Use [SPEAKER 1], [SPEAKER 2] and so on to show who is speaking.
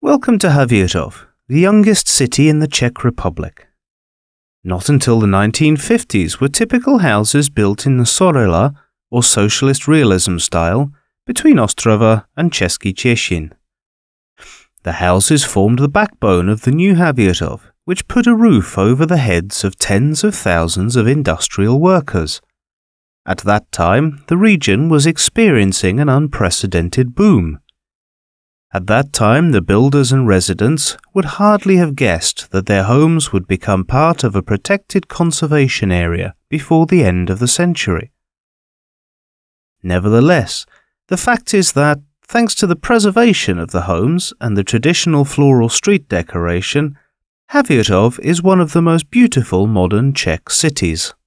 [SPEAKER 1] Welcome to Havířov, the youngest city in the Czech Republic. Not until the 1950s were typical houses built in the Sorela, or socialist realism style, between Ostrava and Český Těšín. The houses formed the backbone of the new Havířov, which put a roof over the heads of tens of thousands of industrial workers. At that time, the region was experiencing an unprecedented boom. At that time, the builders and residents would hardly have guessed that their homes would become part of a protected conservation area before the end of the century. Nevertheless, the fact is that, thanks to the preservation of the homes and the traditional floral street decoration, Havířov is one of the most beautiful modern Czech cities.